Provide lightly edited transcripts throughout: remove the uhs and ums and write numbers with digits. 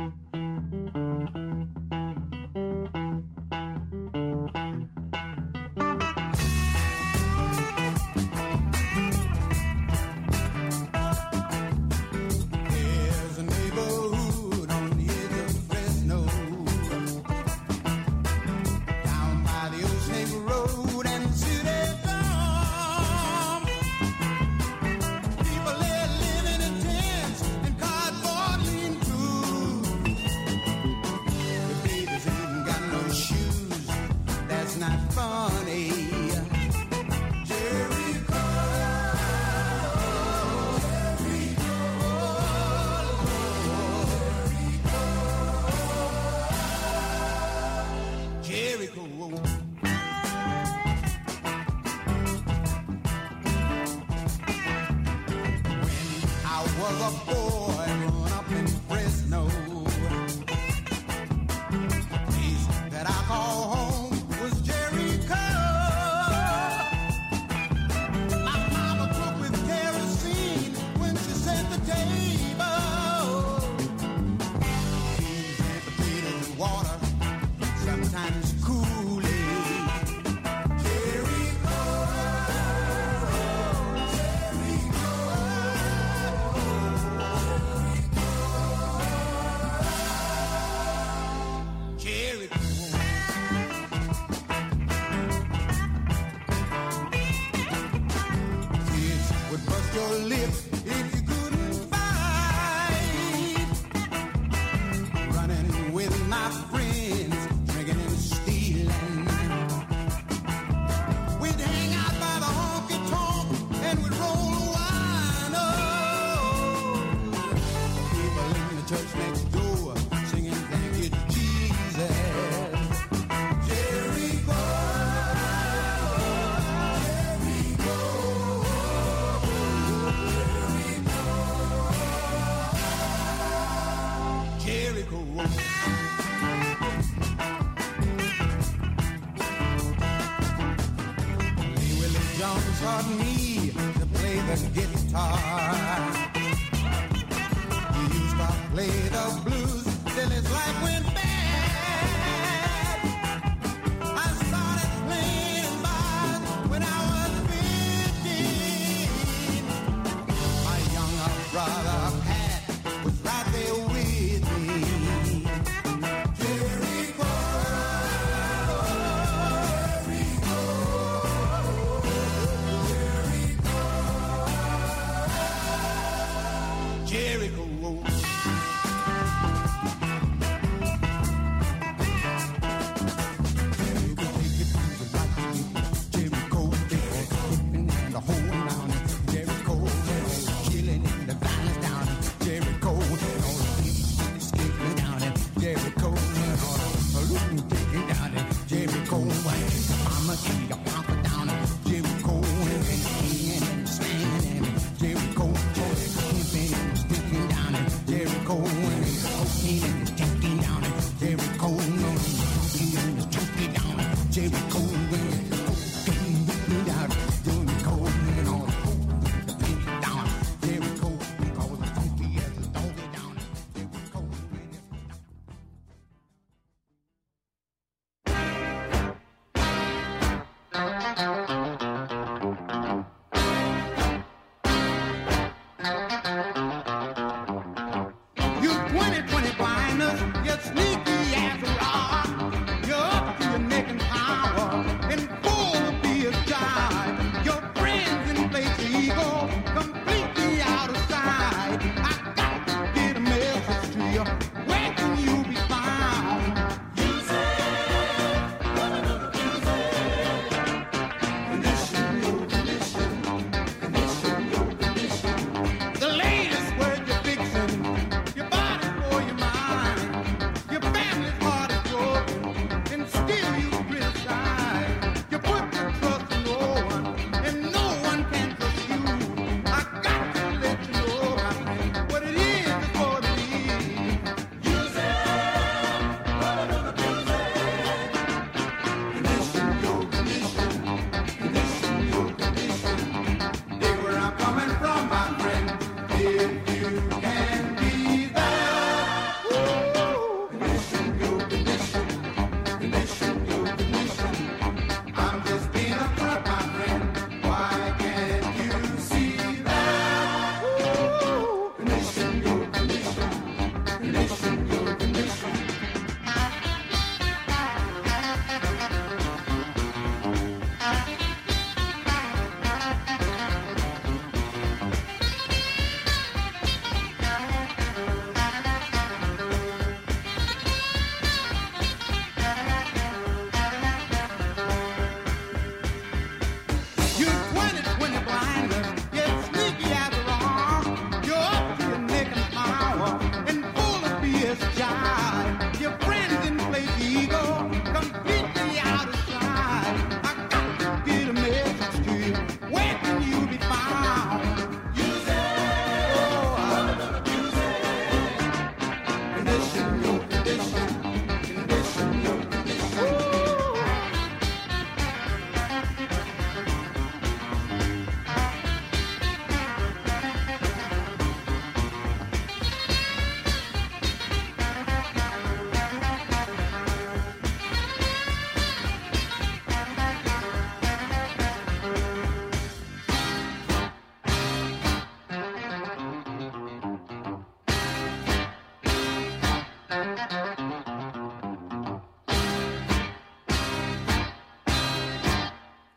You 2020 blinders, you sneaky as a rock.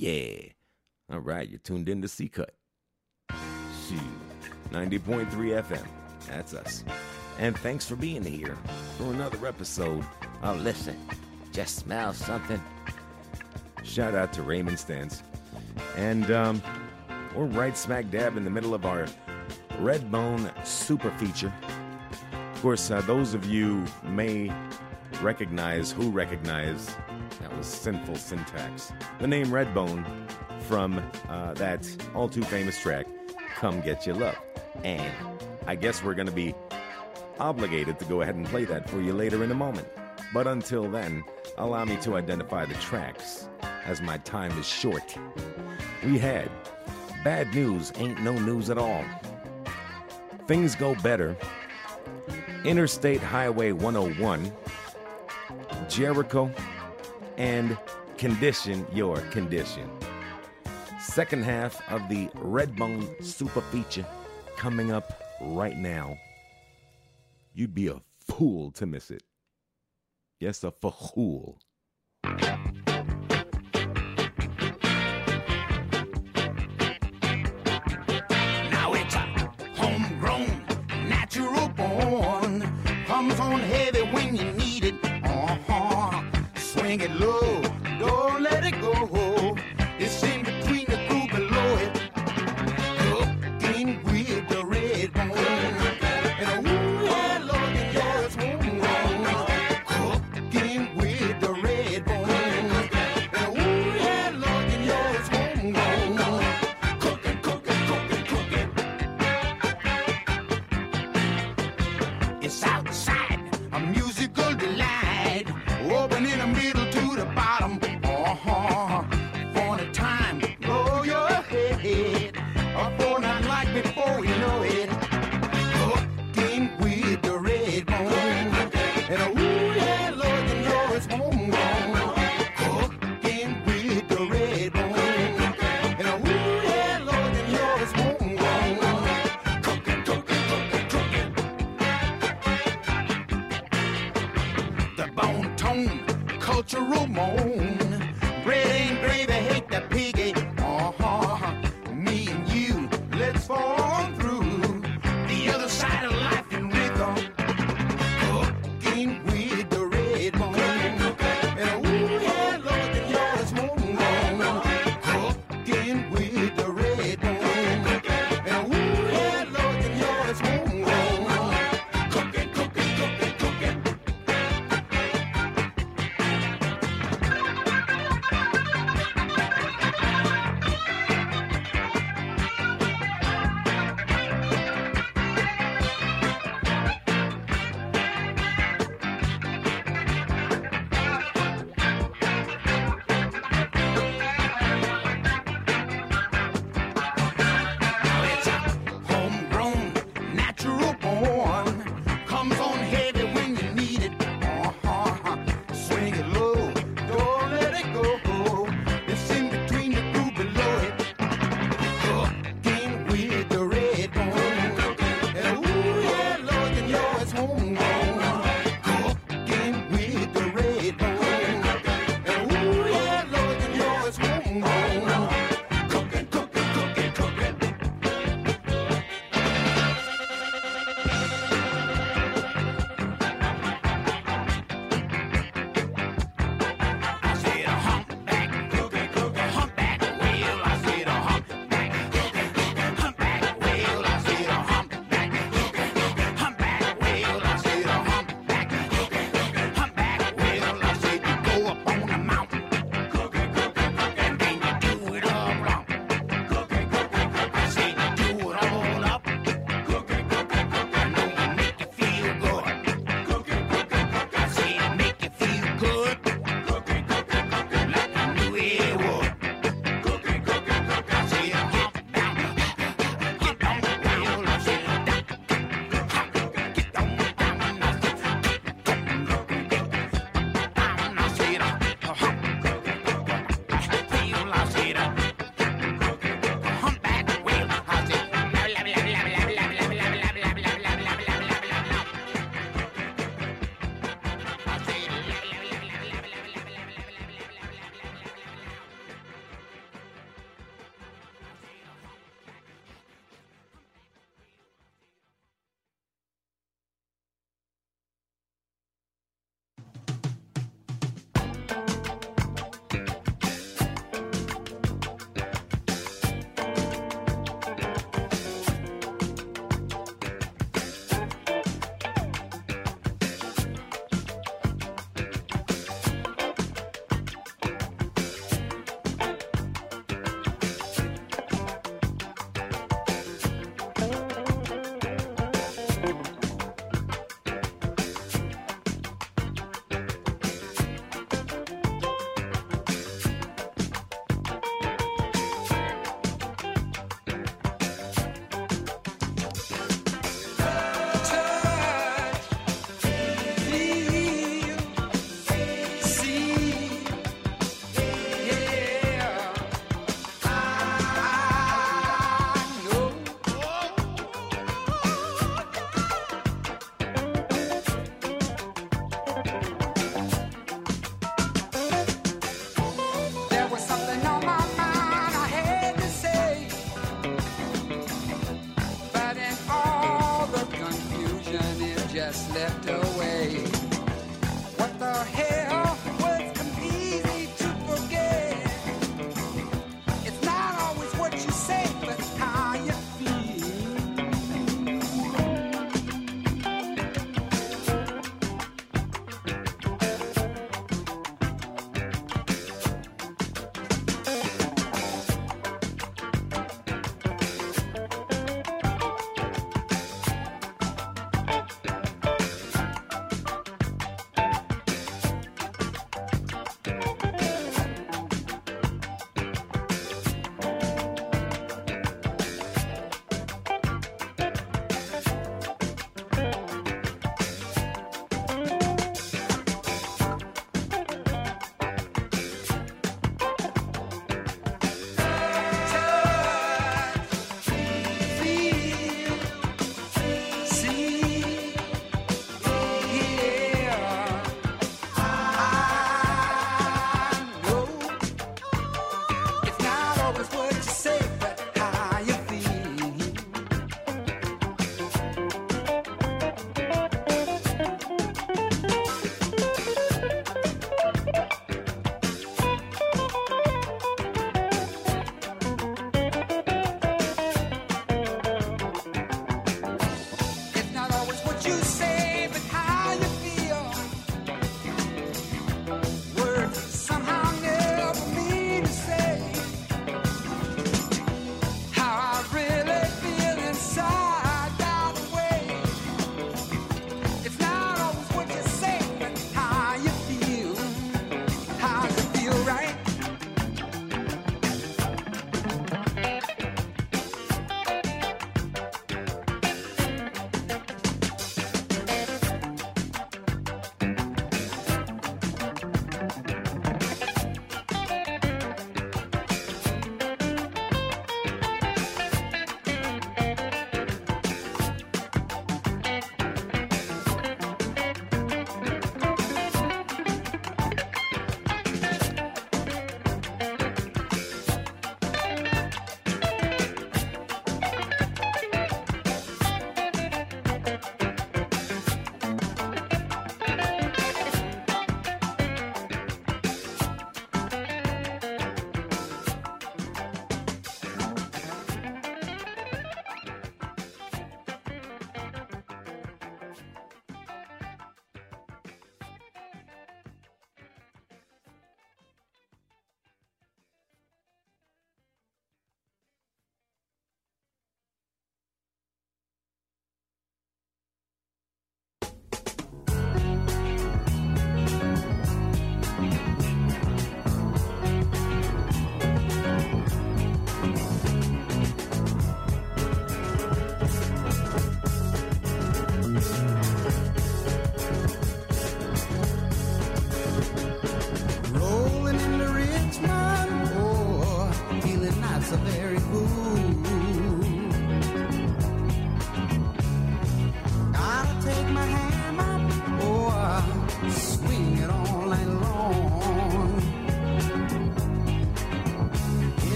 Yeah. All right, you're tuned in to C-Cut. Shoot. 90.3 FM. That's us. And thanks for being here for another episode of Listen, Just Smell Something. Shout out to Raymond Stantz. And we're right smack dab in the middle of our Redbone super feature. Of course, those of you may recognize that was sinful syntax, the name Redbone from that all too famous track, Come Get Your Love. And I guess we're going to be obligated to go ahead and play that for you later in a moment. But until then, allow me to identify the tracks, as my time is short. We had Bad News Ain't No News at All, Things Go Better, Interstate Highway 101, Jericho, and Condition Your Condition. Second half of the Redbone super feature coming up right now. You'd be a fool to miss it. Yes, a fool. Now it's a homegrown, natural born. Comes on heavy when you need it. Swing it low, don't let it go. It's in between the groove below it. Cooking with the red bone. And ooh, yeah, Lord, and yours homegrown. Cooking with the red bone. And ooh, yeah, Lord, and yours homegrown. Cooking, cooking, cooking, cooking. It's outside, a musical delight. Open in the middle to the bottom. For the time, blow your head. For not like before, you know it. Cooking with the red bone. And ooh, yeah, Lord, you know it's homegrown. Cooking with the red bone. And ooh, yeah, Lord, you know it's homegrown. Cooking, cooking, cooking, cooking. The bone tone, cultural moan. Bread and gravy, hate the piggy. Me and you, let's fall on through the other side of life in rhythm. Cooking with the red bone. And ooh, yeah, Lord, and yours homegrown. Cooking with the red bone. And ooh, yeah, Lord, and yours homegrown. Cooking, cooking, cooking, cooking. slipped away. What the hell? Words come easy to forget. It's not always what you say, but how you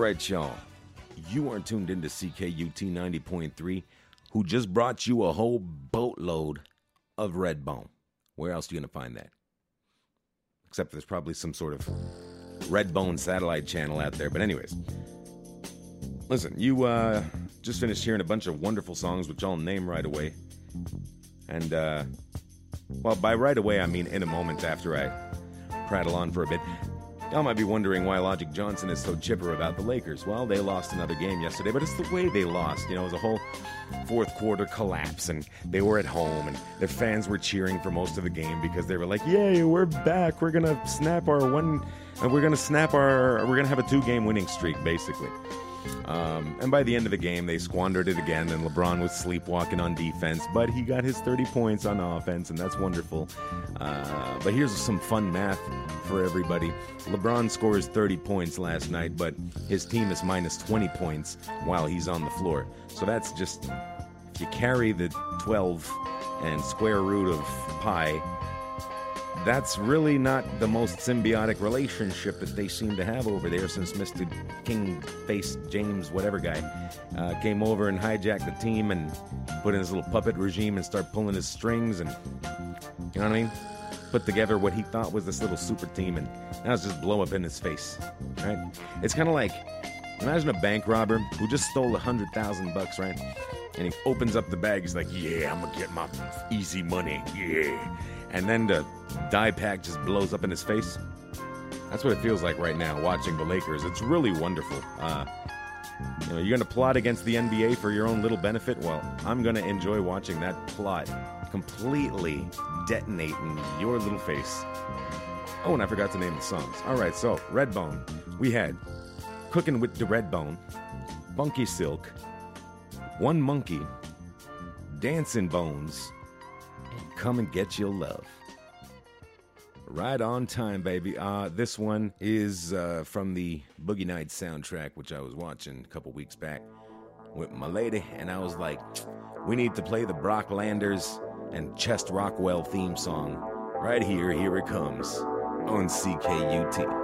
right, y'all. You are tuned into CKUT 90.3, who just brought you a whole boatload of Redbone. Where else are you going to find that? Except there's probably some sort of Redbone satellite channel out there. But anyways, listen, you just finished hearing a bunch of wonderful songs, which I'll name right away. And, well, by right away, I mean in a moment after I prattle on for a bit. Y'all might be wondering why Logic Johnson is so chipper about the Lakers. Well, they lost another game yesterday, but it's the way they lost. You know, it was a whole fourth quarter collapse, and they were at home, and their fans were cheering for most of the game because they were like, yay, we're back. We're going to snap our we're going to have a 2-game winning streak, basically. And by the end of the game, they squandered it again, and LeBron was sleepwalking on defense, but he got his 30 points on offense, and that's wonderful. But here's some fun math for everybody. LeBron scores 30 points last night, but his team is minus 20 points while he's on the floor. So that's just, if you carry the 12 and square root of pi, that's really not the most symbiotic relationship that they seem to have over there since Mr. King Face James whatever guy came over and hijacked the team and put in his little puppet regime and started pulling his strings and, you know what I mean? Put together what he thought was this little super team, and now it's just blow up in his face, right? It's kind of like, imagine a bank robber who just stole $100,000, right? And he opens up the bag, he's like, yeah, I'm gonna get my easy money, yeah. And then the dye pack just blows up in his face. That's what it feels like right now, watching the Lakers. It's really wonderful. You know, you're going to plot against the NBA for your own little benefit? Well, I'm going to enjoy watching that plot completely detonate in your little face. Oh, and I forgot to name the songs. All right, so, Redbone. We had Cooking with the Redbone, Funky Silk, One Monkey, Dancing Bones, and Come and Get Your Love. Right on time, baby. This one is from the Boogie Nights soundtrack, which I was watching a couple weeks back with my lady, and I was like, we need to play the Brock Landers and Chest Rockwell theme song right here. Here it comes on CKUT.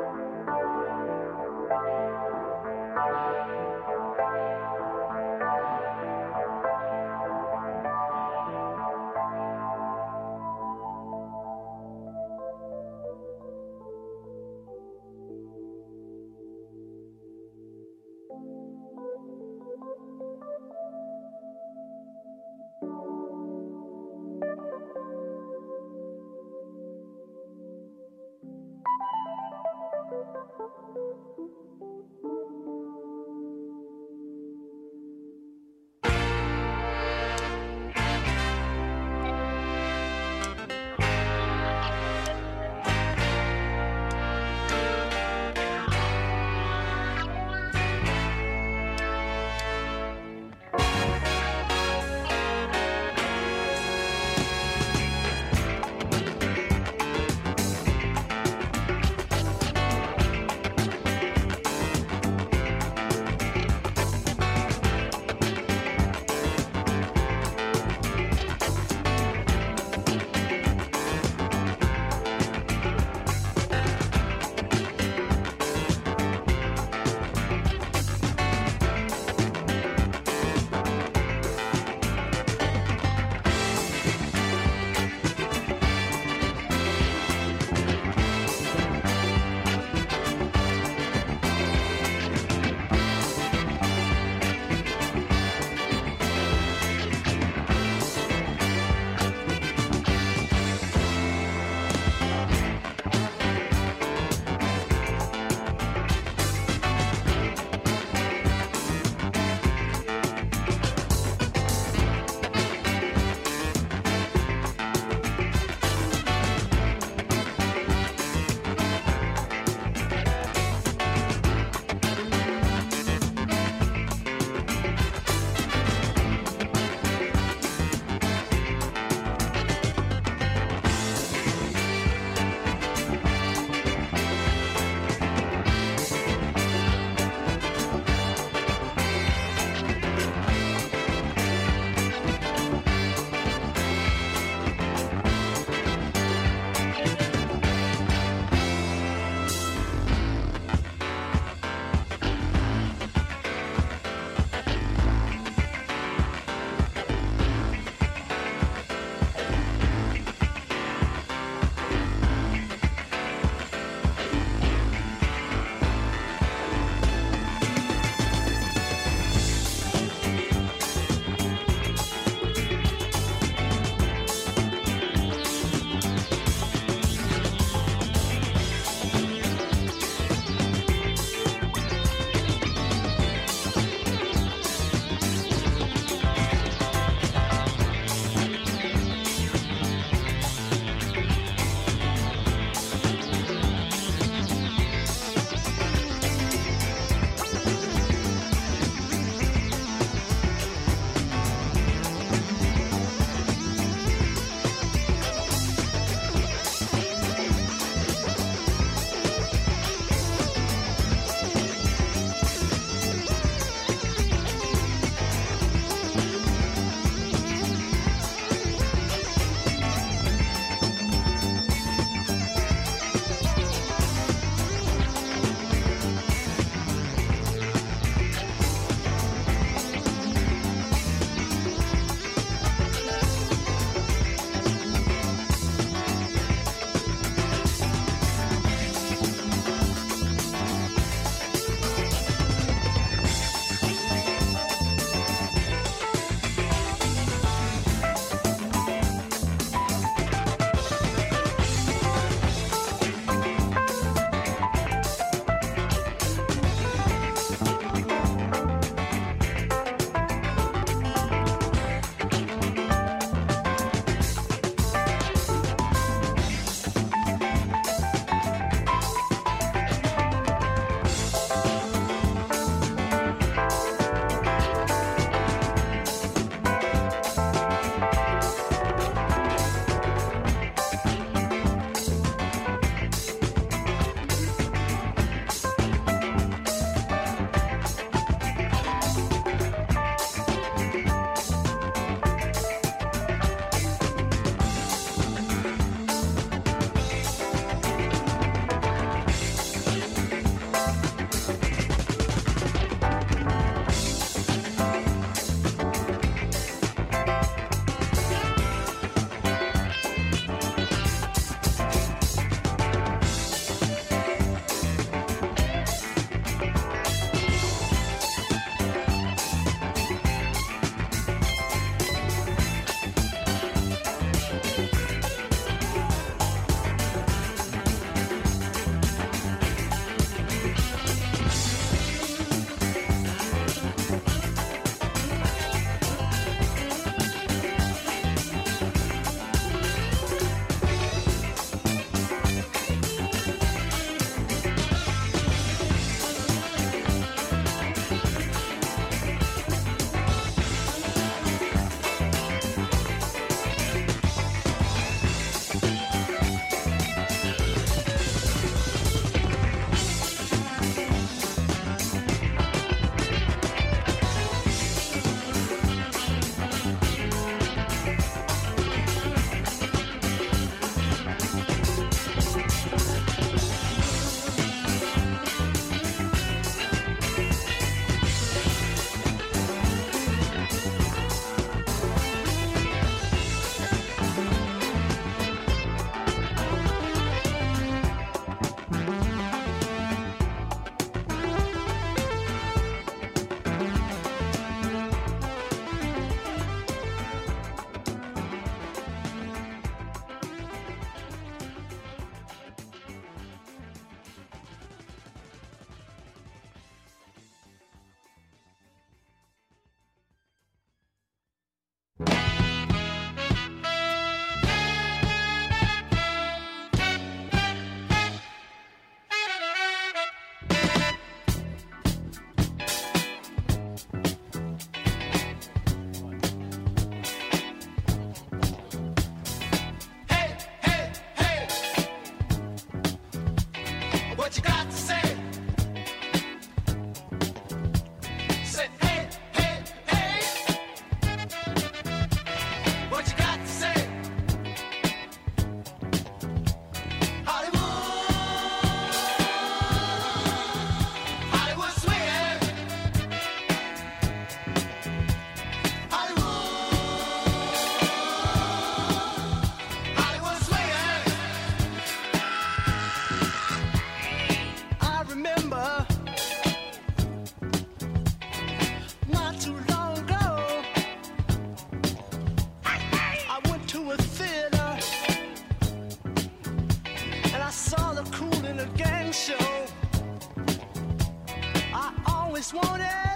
just wanted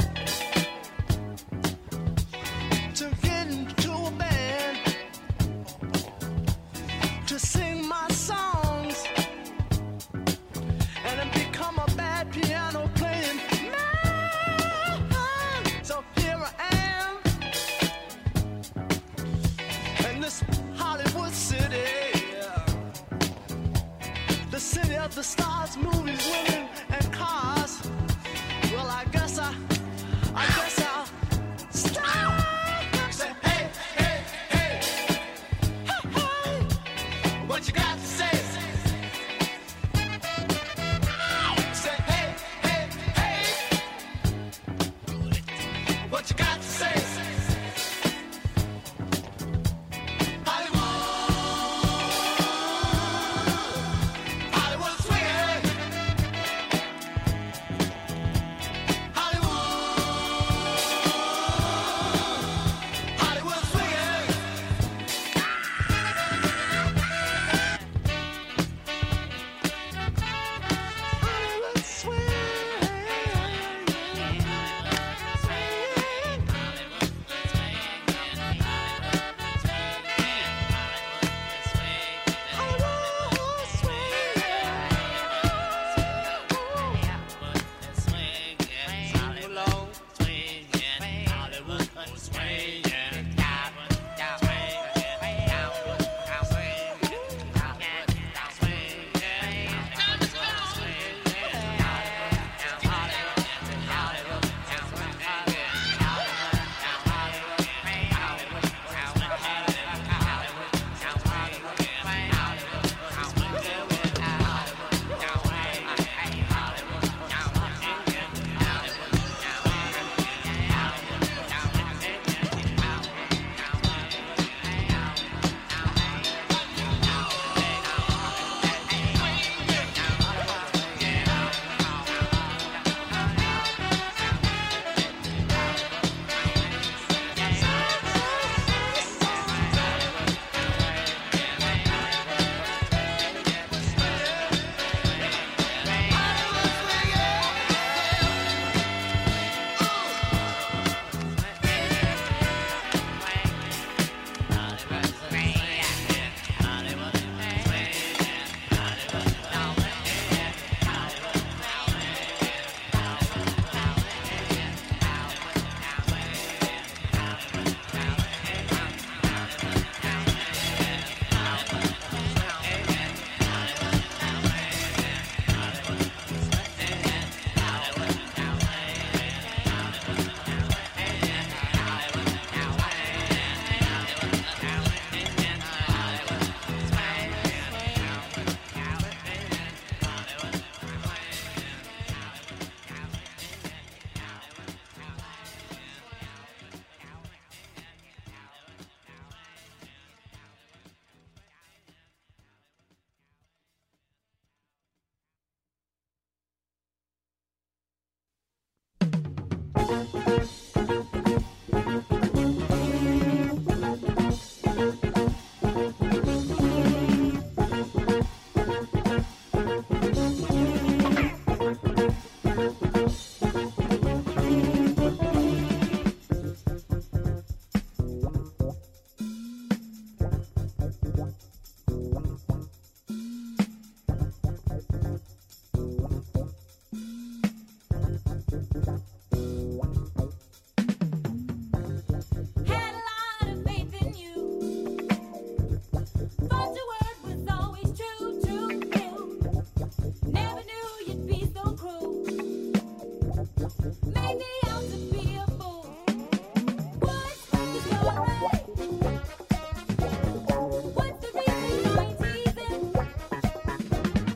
to get into a band to sing my songs and then become a bad piano playing man. So here I am in this Hollywood city, the city of the stars, movies, women, and cars. Well, I guess I'll stop. Say, hey, hey, hey, hey, hey, what you got to say? Say, hey, hey, hey, what you got to say? Hollywood swinging, Hollywood swinging. Hollywood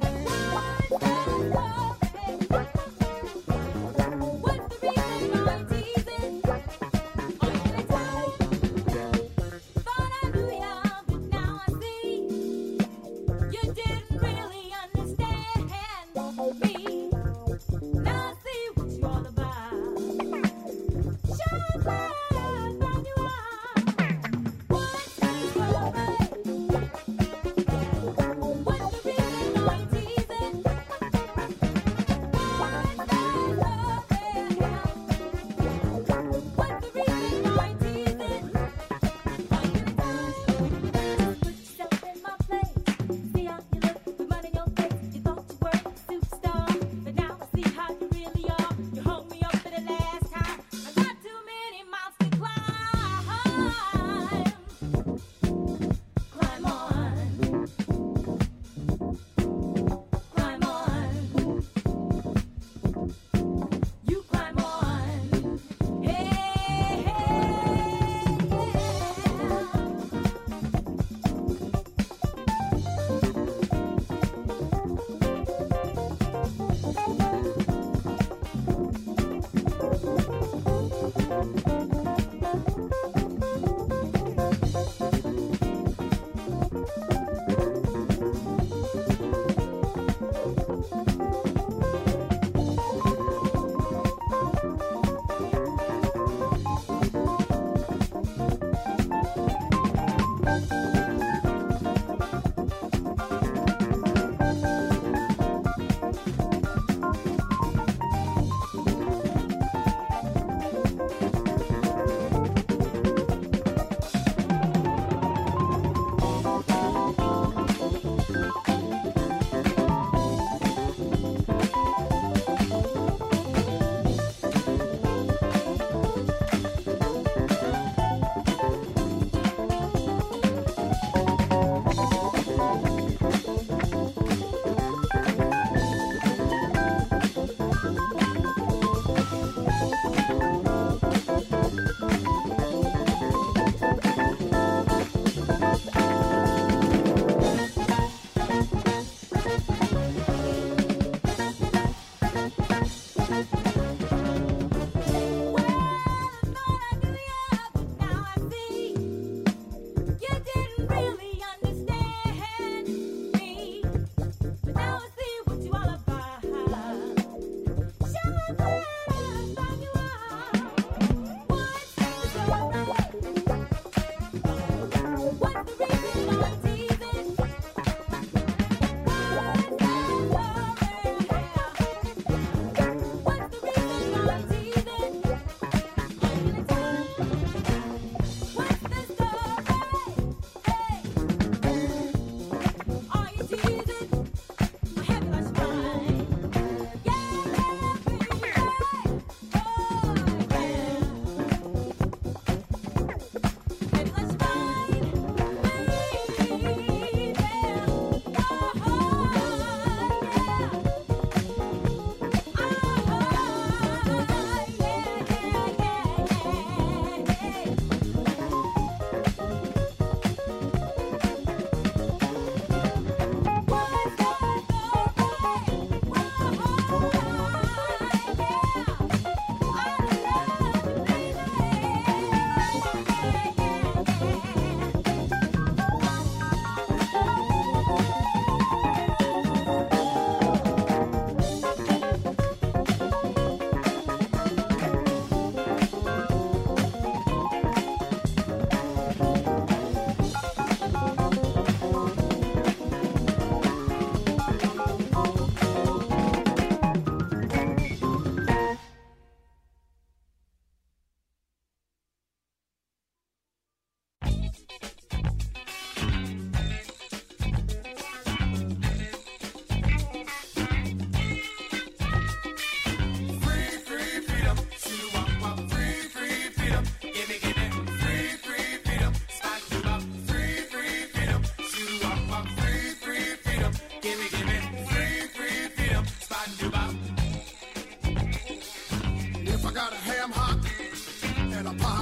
What's the reason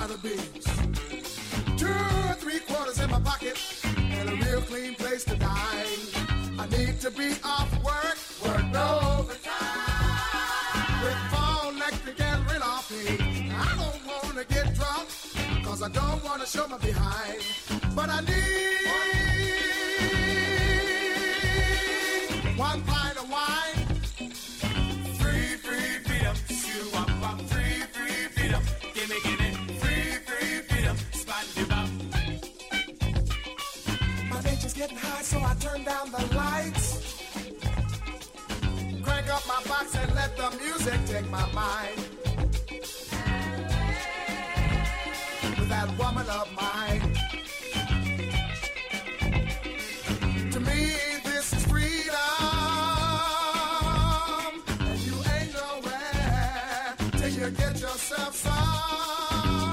the beach. 2 or 3 quarters in my pocket and a real clean place to dine. I need to be off work, work overtime. With phone, electric, and rent off pay. I don't want to get drunk, cause I don't want to show my behind. But I need 1 pint of wine. Free freedom. Shoo up, free freedom. Gimme, free freedom. Spot you up. My nature's getting high, so I turn down the lights. Crank up my box and let the music take my mind. With that woman of mine. To me, this is freedom. And you ain't nowhere till you get yourself some.